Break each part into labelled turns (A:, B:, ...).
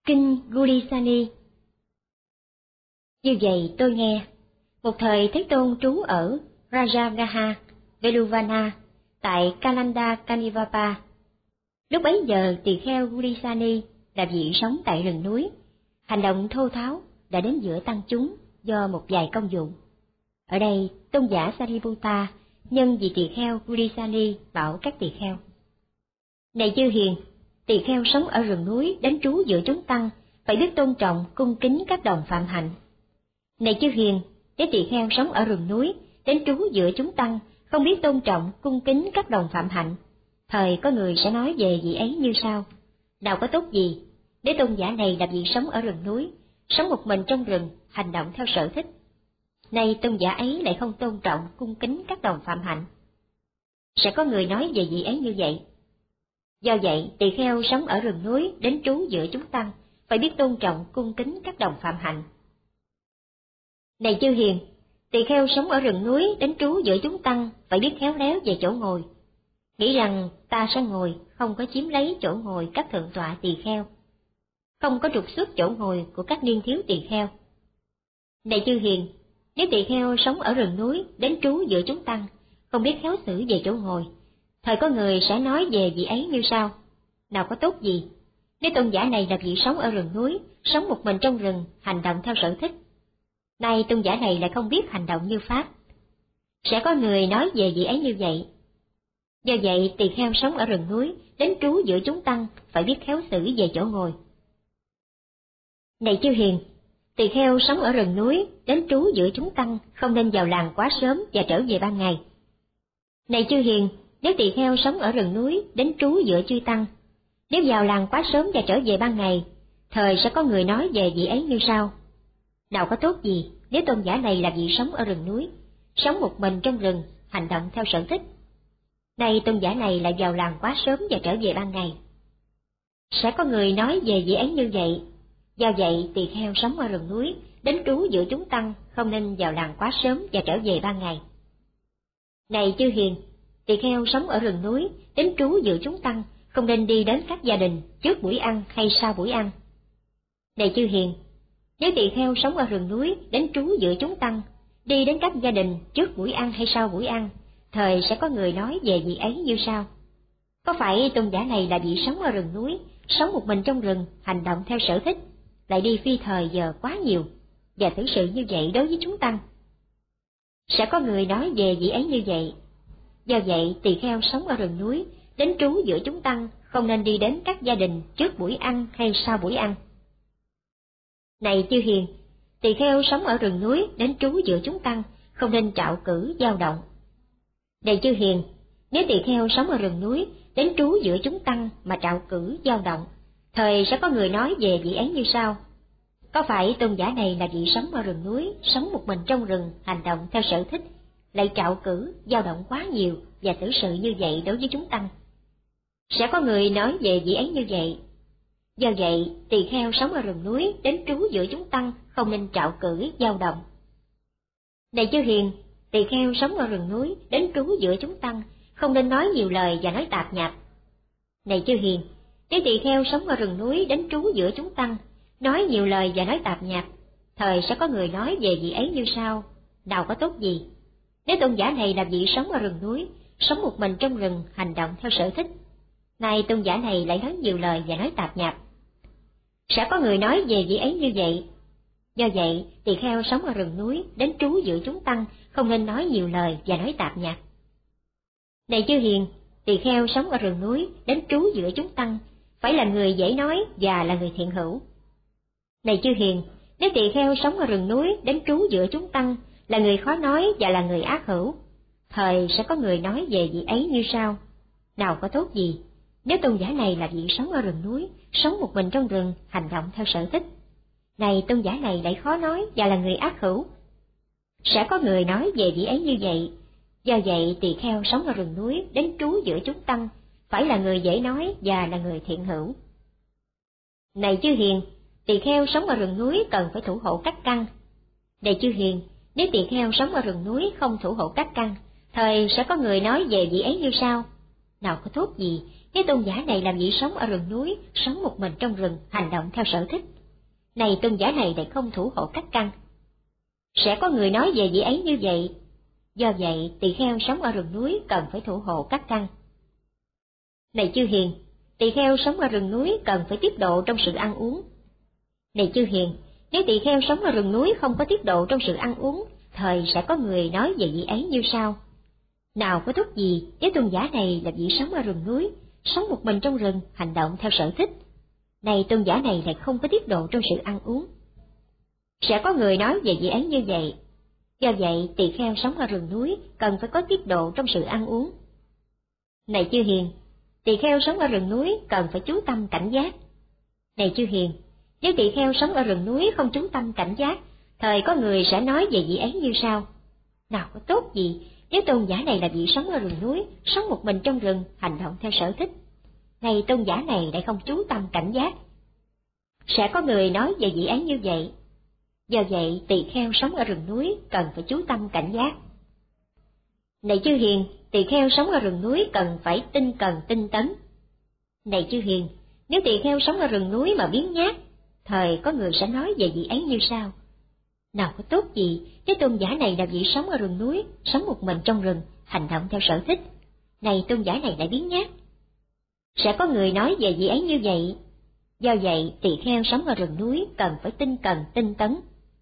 A: Kinh Gulisani. Như vậy tôi nghe, một thời Thế Tôn trú ở Rajagaha, Veluvana, tại Kalanda Kanivapa. Lúc bấy giờ tỳ kheo Gulisani là vị sống tại rừng núi, hành động thô tháo đã đến giữa tăng chúng do một vài công dụng. Ở đây tôn giả Sariputta nhân vị tỳ kheo Gulisani bảo các tỳ kheo: Này chư hiền, tỳ kheo sống ở rừng núi đến trú giữa chúng tăng phải biết tôn trọng cung kính các đồng phạm hạnh. Này chư hiền, nếu tỳ kheo sống ở rừng núi đến trú giữa chúng tăng không biết tôn trọng cung kính các đồng phạm hạnh, thời có người sẽ nói về vị ấy như sau: Nào có tốt gì nếu tôn giả này là vị sống ở rừng núi, sống một mình trong rừng, hành động theo sở thích. Nay tôn giả ấy lại không tôn trọng cung kính các đồng phạm hạnh. Sẽ có người nói về vị ấy như vậy. Do vậy, tỳ kheo sống ở rừng núi đến trú giữa chúng tăng phải biết tôn trọng cung kính các đồng phạm hạnh. Này chư hiền, tỳ kheo sống ở rừng núi đến trú giữa chúng tăng phải biết khéo léo về chỗ ngồi, nghĩ rằng ta sẽ ngồi, không có chiếm lấy chỗ ngồi các thượng tọa tỳ kheo, không có trục xuất chỗ ngồi của các niên thiếu tỳ kheo. Này chư hiền, nếu tỳ kheo sống ở rừng núi đến trú giữa chúng tăng không biết khéo xử về chỗ ngồi, thời có người sẽ nói về vị ấy như sau: Nào có tốt gì nếu tôn giả này là vị sống ở rừng núi, sống một mình trong rừng, hành động theo sở thích. Nay tôn giả này lại không biết hành động như pháp. Sẽ có người nói về vị ấy như vậy. Do vậy, tỳ kheo sống ở rừng núi đến trú giữa chúng tăng phải biết khéo xử về chỗ ngồi. Này chư hiền, tỳ kheo sống ở rừng núi đến trú giữa chúng tăng không nên vào làng quá sớm và trở về ban ngày. Này chư hiền, nếu tỳ kheo sống ở rừng núi đến trú giữa chư tăng, nếu vào làng quá sớm và trở về ban ngày, thời sẽ có người nói về vị ấy như sau: Nào có tốt gì nếu tôn giả này là vị sống ở rừng núi, sống một mình trong rừng, hành động theo sở thích. Nay tôn giả này lại vào làng quá sớm và trở về ban ngày. Sẽ có người nói về vị ấy như vậy. Do vậy, tỳ kheo sống ở rừng núi đến trú giữa chúng tăng không nên vào làng quá sớm và trở về ban ngày. Này chư hiền, tỳ kheo sống ở rừng núi đến trú giữa chúng tăng không nên đi đến các gia đình trước buổi ăn hay sau buổi ăn. Này chư hiền, nếu tỳ kheo sống ở rừng núi đến trú giữa chúng tăng, đi đến các gia đình trước buổi ăn hay sau buổi ăn, thời sẽ có người nói về vị ấy như sau: Có phải tôn giả này là vị sống ở rừng núi, sống một mình trong rừng, hành động theo sở thích, lại đi phi thời giờ quá nhiều, và xử sự như vậy đối với chúng tăng? Sẽ có người nói về vị ấy như vậy. Do vậy, tỳ kheo sống ở rừng núi đến trú giữa chúng tăng không nên đi đến các gia đình trước buổi ăn hay sau buổi ăn. Này chư hiền, tỳ kheo sống ở rừng núi đến trú giữa chúng tăng không nên trạo cử dao động. Này chư hiền, nếu tỳ kheo sống ở rừng núi đến trú giữa chúng tăng mà trạo cử dao động, thời sẽ có người nói về vị ấy như sau: Có phải tôn giả này là vị sống ở rừng núi, sống một mình trong rừng, hành động theo sở thích, lại trạo cử dao động quá nhiều và xử sự như vậy đối với chúng tăng? Sẽ có người nói về vị ấy như vậy. Do vậy, tỳ kheo sống ở rừng núi đến trú giữa chúng tăng không nên trạo cử dao động. Này chư hiền, tỳ kheo sống ở rừng núi đến trú giữa chúng tăng không nên nói nhiều lời và nói tạp nhạp. Này chư hiền, nếu tỳ kheo sống ở rừng núi đến trú giữa chúng tăng, nói nhiều lời và nói tạp nhạp, thời sẽ có người nói về vị ấy như sau: Nào có tốt gì nếu tôn giả này là vị sống ở rừng núi, sống một mình trong rừng, hành động theo sở thích. Nay tôn giả này lại nói nhiều lời và nói tạp nhạp. Sẽ có người nói về vị ấy như vậy. Do vậy, tỳ kheo sống ở rừng núi đến trú giữa chúng tăng không nên nói nhiều lời và nói tạp nhạp. Này chư hiền, tỳ kheo sống ở rừng núi đến trú giữa chúng tăng phải là người dễ nói và là người thiện hữu. Này chư hiền, nếu tỳ kheo sống ở rừng núi đến trú giữa chúng tăng là người khó nói và là người ác hữu, thời sẽ có người nói về vị ấy như sau: Nào có tốt gì nếu tôn giả này là vị sống ở rừng núi, sống một mình trong rừng, hành động theo sở thích. Này tôn giả này lại khó nói và là người ác hữu. Sẽ có người nói về vị ấy như vậy. Do vậy, tỳ kheo sống ở rừng núi đến trú giữa chúng tăng phải là người dễ nói và là người thiện hữu. Này chư hiền, tỳ kheo sống ở rừng núi cần phải thủ hộ các căn. Này chư hiền, nếu tỳ kheo sống ở rừng núi không thủ hộ các căn, thời sẽ có người nói về vị ấy như sau: Nào có tốt gì Thế tôn giả này làm gì sống ở rừng núi, sống một mình trong rừng, hành động theo sở thích. Này tôn giả này lại không thủ hộ các căn. Sẽ có người nói về vị ấy như vậy. Do vậy, tỳ kheo sống ở rừng núi cần phải thủ hộ các căn. Này chư hiền, tỳ kheo sống ở rừng núi cần phải tiết độ trong sự ăn uống. Này chư hiền, nếu tỳ kheo sống ở rừng núi không có tiết độ trong sự ăn uống, thời sẽ có người nói về vị ấy như sau. Nào có tốt gì nếu tôn giả này là vị sống ở rừng núi, sống một mình trong rừng, hành động theo sở thích. Này tôn giả này lại không có tiết độ trong sự ăn uống. Sẽ có người nói về vị ấy như vậy. Do vậy, tỳ kheo sống ở rừng núi cần phải có tiết độ trong sự ăn uống. Này chư hiền, tỳ kheo sống ở rừng núi cần phải chú tâm cảnh giác. Này chư hiền, nếu tỳ kheo sống ở rừng núi không chú tâm cảnh giác, thời có người sẽ nói về vị ấy như sau. Nào có tốt gì nếu tôn giả này là vị sống ở rừng núi, sống một mình trong rừng, hành động theo sở thích. Này tôn giả này lại không chú tâm cảnh giác. Sẽ có người nói về vị ấy như vậy. Do vậy, tỳ kheo sống ở rừng núi cần phải chú tâm cảnh giác. Này chư hiền, tỳ kheo sống ở rừng núi cần phải tinh cần tinh tấn. Này chư hiền, nếu tỳ kheo sống ở rừng núi mà biếng nhác, thời có người sẽ nói về vị ấy như sau. Nào có tốt gì nếu tôn giả này là vị sống ở rừng núi, sống một mình trong rừng, hành động theo sở thích. Này tôn giả này lại biếng nhác. Sẽ có người nói về vị ấy như vậy. Do vậy, tỳ kheo sống ở rừng núi cần phải tinh cần tinh tấn.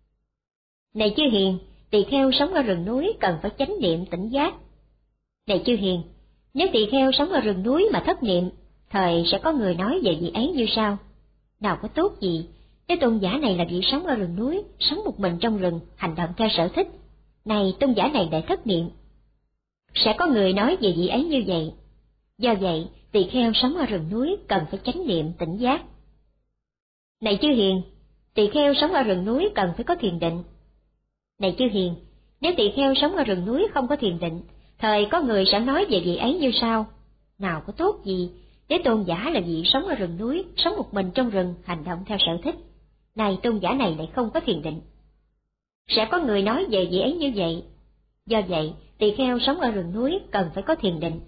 A: Này chư hiền, tỳ kheo sống ở rừng núi cần phải chánh niệm tỉnh giác. Này chư hiền, nếu tỳ kheo sống ở rừng núi mà thất niệm, thời sẽ có người nói về vị ấy như sau. Nào có tốt gì nếu tôn giả này là vị sống ở rừng núi, sống một mình trong rừng, hành động theo sở thích. Này tôn giả này lại thất niệm. Sẽ có người nói về vị ấy như vậy. Do vậy, tỳ kheo sống ở rừng núi cần phải chánh niệm tỉnh giác. Này chư hiền, tỳ kheo sống ở rừng núi cần phải có thiền định. Này chư hiền, nếu tỳ kheo sống ở rừng núi không có thiền định, thời có người sẽ nói về vị ấy như sau. Nào có tốt gì nếu tôn giả là vị sống ở rừng núi, sống một mình trong rừng, hành động theo sở thích. Này tôn giả này lại không có thiền định. Sẽ có người nói về vị ấy như vậy. Do vậy, tỳ kheo sống ở rừng núi cần phải có thiền định.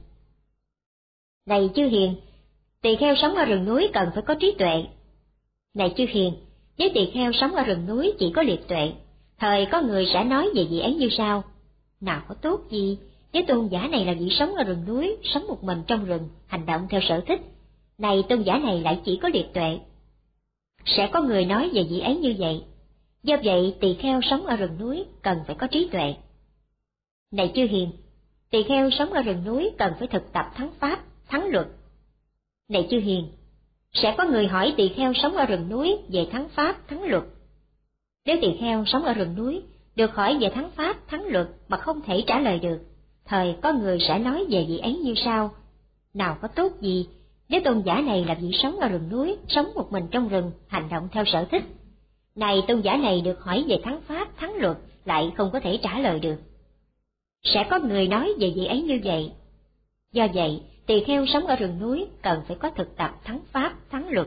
A: Này chư hiền, tỳ kheo sống ở rừng núi cần phải có trí tuệ. Này chư hiền, nếu tỳ kheo sống ở rừng núi chỉ có liệt tuệ, thời có người sẽ nói về vị ấy như sau. Nào có tốt gì nếu tôn giả này là vị sống ở rừng núi, sống một mình trong rừng, hành động theo sở thích. Này tôn giả này lại chỉ có liệt tuệ. Sẽ có người nói về vị ấy như vậy. Do vậy, tỳ kheo sống ở rừng núi cần phải có trí tuệ. Này chư hiền, tỳ kheo sống ở rừng núi cần phải thực tập thắng pháp, thắng luật. Này chư hiền, sẽ có người hỏi tỳ kheo sống ở rừng núi về thắng pháp, thắng luật. Nếu tỳ kheo sống ở rừng núi, được hỏi về thắng pháp, thắng luật mà không thể trả lời được, thời có người sẽ nói về vị ấy như sau. Nào có tốt gì nếu tôn giả này là vị sống ở rừng núi, sống một mình trong rừng, hành động theo sở thích. Này tôn giả này được hỏi về thắng pháp, thắng luật, lại không có thể trả lời được. Sẽ có người nói về vị ấy như vậy. Do vậy, tỳ kheo sống ở rừng núi cần phải có thực tập thắng pháp, thắng luật.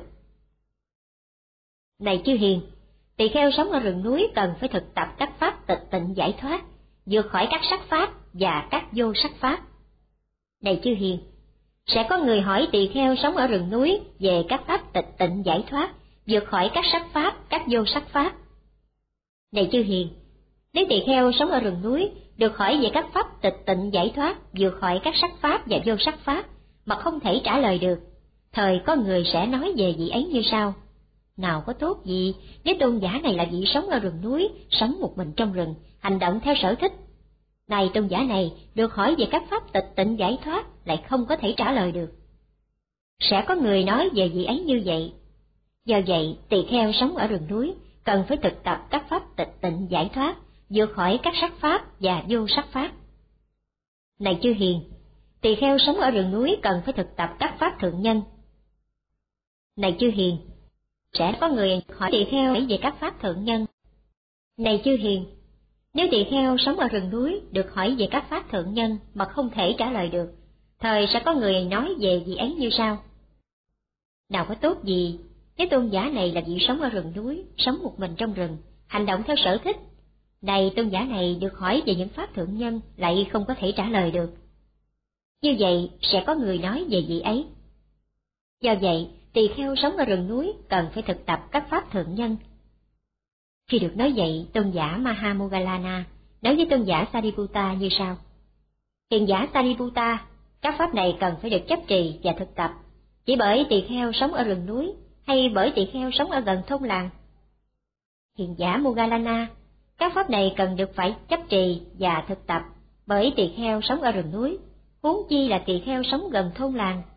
A: Này chư hiền, tỳ kheo sống ở rừng núi cần phải thực tập các pháp tịch tịnh giải thoát, vượt khỏi các sắc pháp và các vô sắc pháp. Này chư hiền, sẽ có người hỏi tỳ kheo sống ở rừng núi về các pháp tịch tịnh giải thoát, vượt khỏi các sắc pháp, các vô sắc pháp. Này chư hiền, nếu tỳ kheo sống ở rừng núi, được hỏi về các pháp tịch tịnh giải thoát, vượt khỏi các sắc pháp và vô sắc pháp, mà không thể trả lời được, thời có người sẽ nói về vị ấy như sau. Nào có tốt gì nếu tôn giả này là vị sống ở rừng núi, sống một mình trong rừng, hành động theo sở thích. Này tôn giả này được hỏi về các pháp tịch tịnh giải thoát, lại không có thể trả lời được. Sẽ có người nói về vị ấy như vậy. Do vậy, tỳ kheo sống ở rừng núi cần phải thực tập các pháp tịch tịnh giải thoát, vượt khỏi các sắc pháp và vô sắc pháp. Này chư hiền, tỳ kheo sống ở rừng núi cần phải thực tập các pháp thượng nhân. Này chư hiền, sẽ có người hỏi tỳ kheo về các pháp thượng nhân. Này chư hiền, nếu tỳ kheo sống ở rừng núi được hỏi về các pháp thượng nhân mà không thể trả lời được, thời sẽ có người nói về vị ấy như sau. Nào có tốt gì nếu tôn giả này là vị sống ở rừng núi, sống một mình trong rừng, hành động theo sở thích. Này tôn giả này được hỏi về những pháp thượng nhân, lại không có thể trả lời được. Như vậy sẽ có người nói về vị ấy. Do vậy, tỳ kheo sống ở rừng núi cần phải thực tập các pháp thượng nhân. Khi được nói vậy, tôn giả Mahamoggallana nói với tôn giả Sariputta như sau: Hiền giả Sariputta, các pháp này cần phải được chấp trì và thực tập, chỉ bởi tỳ kheo sống ở rừng núi hay bởi tỳ kheo sống ở gần thôn làng? Hiền giả Moggallana, các pháp này cần được phải chấp trì và thực tập bởi tỳ kheo sống ở rừng núi, huống chi là tỳ kheo sống gần thôn làng.